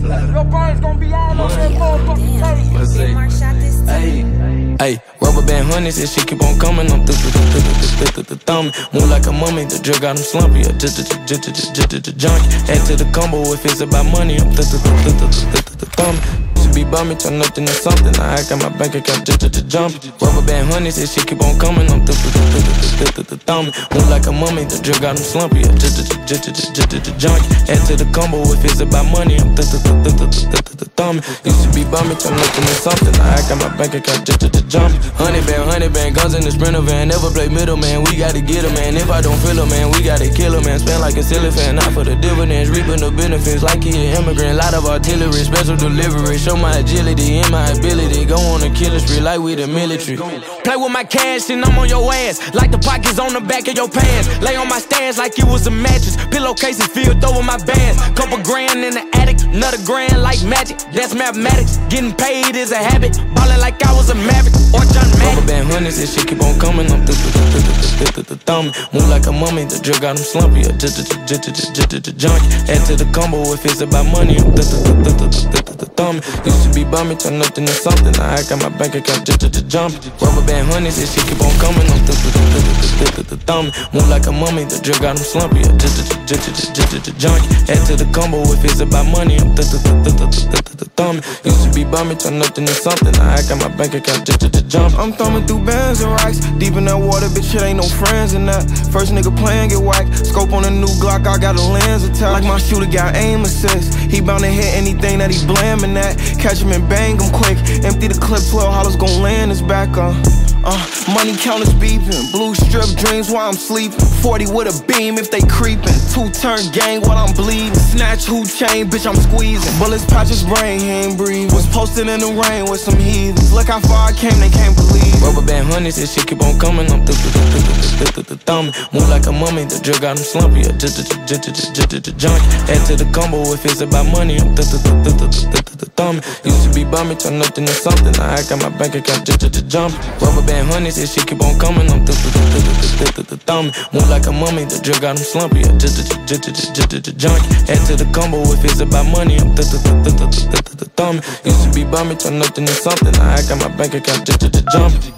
Your brain's gonna be all on that motherfucking tape. What's it? Hey, rubber band honeys, this shit keep on coming. I'm thumbing. Move like a mummy, the drug got him slumpy. Junk, add to the combo if it's about money. I'm thumbing. Be bumming, turn nothing to something. I got my bank account jump. Rubber band honeys, this shit keep on coming. I'm thumbing. Move like a mummy, the drug got him slumpy. Junk, add to the combo if it's about money. I'm thumbing. Used to be bumming, turn nothing to something. I got my bank account jump. 100 band, guns in the Sprinter van. Never play middle, man. We gotta get 'em, man. If I don't feel 'em, man, we gotta kill 'em, man. Spend like a silly fan, not for the dividends. Reaping the benefits like he an immigrant. Lot of artillery, special delivery. Show my agility and my ability. Go on a killing spree like we the military. Play with my cash and I'm on your ass. Like the pockets on the back of your pants. Lay on my stands like it was a mattress. Pillowcases filled over my bands. Couple grand in the attic, another grand like magic. That's mathematics. Getting paid is a habit. Ballin' like I was a maverick or John Madden. Rubber band honeys, this shit keep on coming. I'm thumbing. Move like a mummy, the drug got him slumpy. Junk, add to the combo if it's about money. I'm thumbing. Used to be bumming, turn nothing to something. I got my bank account jump. Rubber band honeys, this shit keep on coming. I'm thumbing. Move like a mummy, the drug got him slumpy. Junk, add to the combo if it's about money. I'm thumbing. Used to be bumming, turn nothing to something. I got my bank account jump. I'm thumbing through bands and rocks. Deep in that water, bitch, it ain't no friends in that. First nigga playing get whacked. Scope on a new Glock, I got a lens attached. Like my shooter got aim assist. He bound to hit anything that he blaming at. Catch him and bang him quick. Empty the clip, 12 hollows gon' land his back on. Money counters beeping. Blue strip dreams while I'm sleeping. 40 with a beam if they creeping. Two-turn gang while I'm bleeding. Snatch who chain, bitch, I'm squeezing. Bullets patch his brain, he ain't breathing. Was posted in the rain with some heathens. Look how far I came, they can't believe. Rubber band honeys, this shit keep on coming. I'm thumbing. Move like a mummy, the drug got him slumpy. Junk, add to the combo if it's about money. I'm thumbing. Used to be bumming, turn nothing to something. I got my bank account jump. Rubber band honeys, this shit keep on coming. I'm thumbing. Move like a mummy, the drug got him slumpy. Junk, add to the combo if it's about money. I'm thumbing. Used to be bumming, turn nothing to something. I got my bank account jump.